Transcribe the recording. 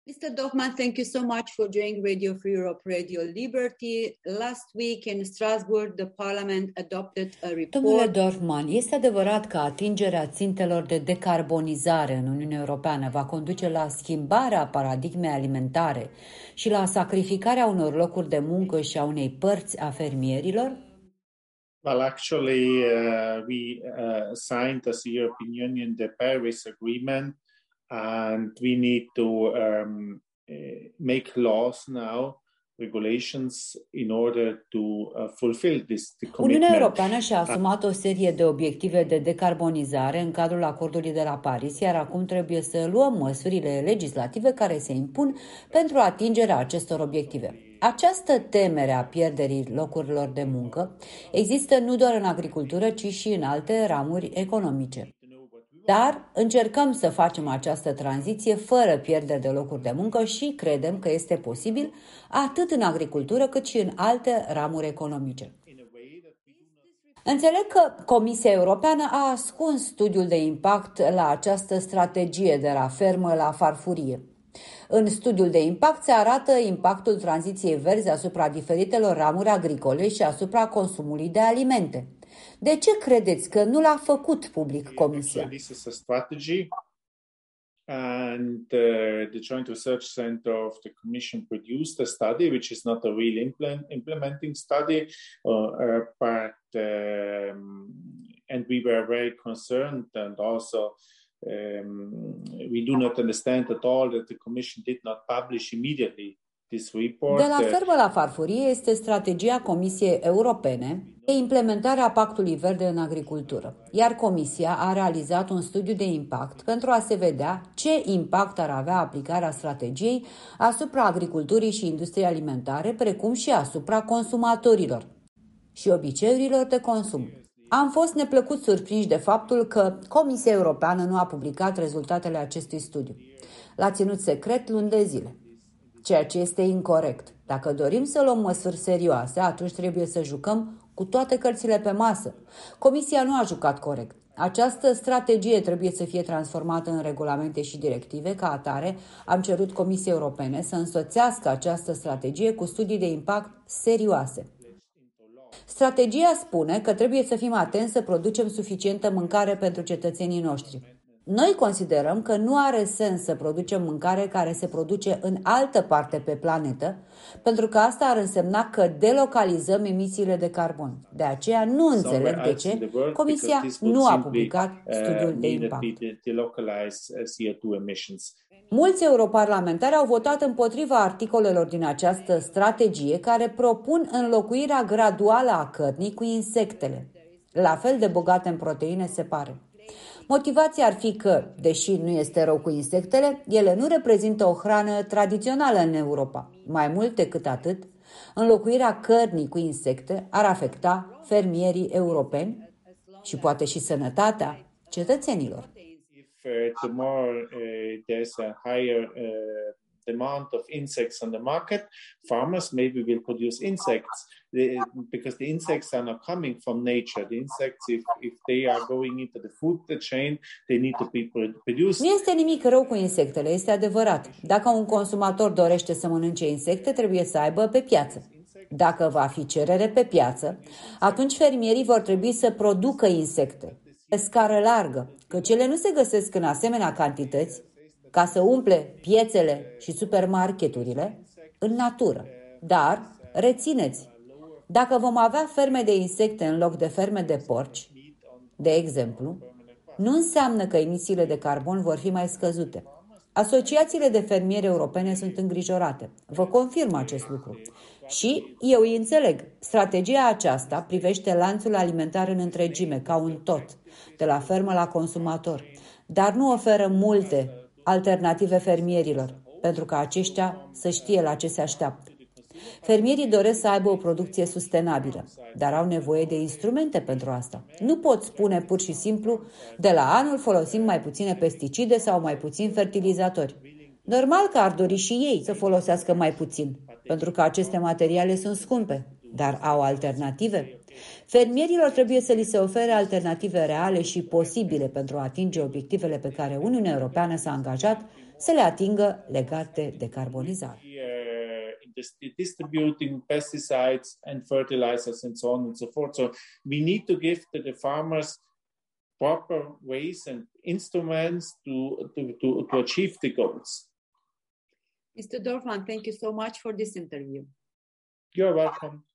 Mr. Dorfman, thank you so much for joining Radio Free Europe, Radio Liberty. Last week in Strasbourg, the Parliament adopted a report. Domnule Dorfman, este adevărat că atingerea țintelor de decarbonizare în Uniunea Europeană va conduce la schimbarea paradigmei alimentare și la sacrificarea unor locuri de muncă și a unei părți a fermierilor? Well, actually, we signed as the European Union the Paris Agreement, and we need to make laws now, regulations, in order to fulfill this commitment. Uniunea Europeană și-a asumat o serie de obiective de decarbonizare în cadrul acordului de la Paris, iar acum trebuie să luăm măsurile legislative care se impun pentru atingerea acestor obiective. Această temere a pierderii locurilor de muncă există nu doar în agricultură, ci și în alte ramuri economice. Dar încercăm să facem această tranziție fără pierderi de locuri de muncă și credem că este posibil atât în agricultură cât și în alte ramuri economice. Înțeleg că Comisia Europeană a ascuns studiul de impact la această strategie de la fermă la farfurie. În studiul de impact se arată impactul tranziției verzi asupra diferitelor ramuri agricole și asupra consumului de alimente. De ce credeți că nu l-a făcut public Comisia? This is a strategy, and the Joint Research Center of the Commission produced a study, which is not a real implementing study, and we were very concerned, and also we do not understand at all that the Commission did not publish immediately this report. De la fermă la farfurie este strategia Comisiei Europene de implementare a Pactului Verde în agricultură, iar Comisia a realizat un studiu de impact pentru a se vedea ce impact ar avea aplicarea strategiei asupra agriculturii și industriei alimentare, precum și asupra consumatorilor și obiceiurilor de consum. Am fost neplăcut surprinși de faptul că Comisia Europeană nu a publicat rezultatele acestui studiu. L-a ținut secret luni de zile, ceea ce este incorect. Dacă dorim să luăm măsuri serioase, atunci trebuie să jucăm cu toate cărțile pe masă. Comisia nu a jucat corect. Această strategie trebuie să fie transformată în regulamente și directive. Ca atare, am cerut Comisiei Europene să însoțească această strategie cu studii de impact serioase. Strategia spune că trebuie să fim atenți să producem suficientă mâncare pentru cetățenii noștri. Noi considerăm că nu are sens să producem mâncare care se produce în altă parte pe planetă, pentru că asta ar însemna că delocalizăm emisiile de carbon. De aceea nu înțeleg de ce Comisia nu a publicat studiul de impact. Mulți europarlamentari au votat împotriva articolelor din această strategie care propun înlocuirea graduală a cărnii cu insectele, la fel de bogate în proteine, se pare. Motivația ar fi că, deși nu este rău cu insectele, ele nu reprezintă o hrană tradițională în Europa. Mai mult decât atât, înlocuirea cărnii cu insecte ar afecta fermierii europeni și poate și sănătatea cetățenilor. The more there's a higher demand of insects on the market, farmers maybe will produce insects because the insects are not coming from nature. The insects, if they are going into the food chain, they need to be produced. Nu este nimic rău cu insectele, este adevărat. Dacă un consumator dorește să mănânce insecte, trebuie să aibă pe piață. Dacă va fi cerere pe piață, atunci fermierii vor trebui să producă insecte pe scară largă, căci ele nu se găsesc în asemenea cantități ca să umple piețele și supermarketurile în natură. Dar, rețineți, dacă vom avea ferme de insecte în loc de ferme de porci, de exemplu, nu înseamnă că emisiile de carbon vor fi mai scăzute. Asociațiile de fermieri europene sunt îngrijorate. Vă confirm acest lucru. Și eu îi înțeleg. Strategia aceasta privește lanțul alimentar în întregime, ca un tot, de la fermă la consumator, dar nu oferă multe alternative fermierilor, pentru că aceștia să știe la ce se așteaptă. Fermierii doresc să aibă o producție sustenabilă, dar au nevoie de instrumente pentru asta. Nu pot spune pur și simplu, de la anul folosim mai puține pesticide sau mai puțin fertilizatori. Normal că ar dori și ei să folosească mai puțin, pentru că aceste materiale sunt scumpe, dar au alternative. Fermierilor trebuie să li se ofere alternative reale și posibile pentru a atinge obiectivele pe care Uniunea Europeană s-a angajat să le atingă legate de carbonizare. Distributing pesticides and fertilizers and so on and so forth. So we need to give to the farmers proper ways and instruments to achieve the goals. Mr. Dorfman, thank you so much for this interview. You're welcome.